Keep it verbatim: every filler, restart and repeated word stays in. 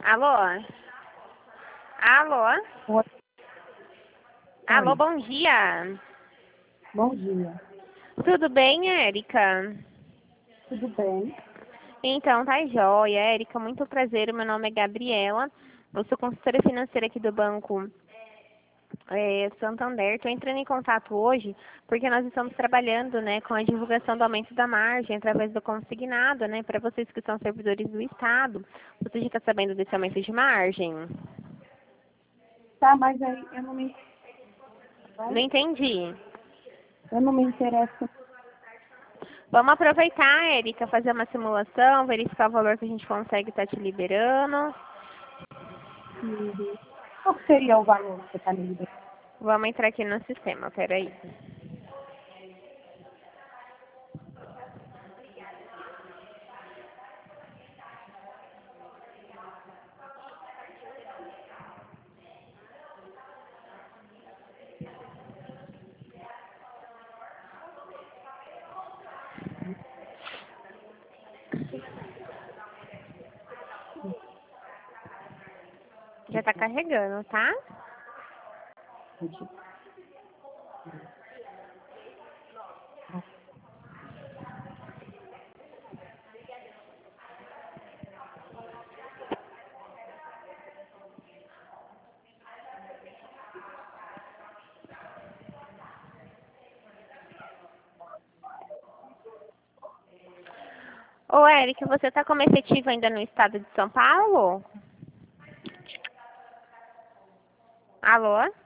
Alô? Alô? Oi. Alô, Oi. bom dia. Bom dia. Tudo bem, Érica? Tudo bem? Então, tá jóia. Érica, muito prazer. Meu nome é Gabriela. Eu sou consultora financeira aqui do Banco é, Santander. Estou entrando em contato hoje porque nós estamos trabalhando, né, com a divulgação do aumento da margem através do consignado, né, para vocês que são servidores do Estado. Você já está sabendo desse aumento de margem? Tá, mas aí eu não me, Não entendi. eu não me interesso. Vamos aproveitar, Érica, fazer uma simulação, verificar o valor que a gente consegue estar te liberando. Uhum. Qual que seria o valor que você está me liberando? Vamos entrar aqui no sistema, peraí. Já está carregando, tá? Ô, Érica, você está como efetivo ainda no estado de São Paulo? Alô?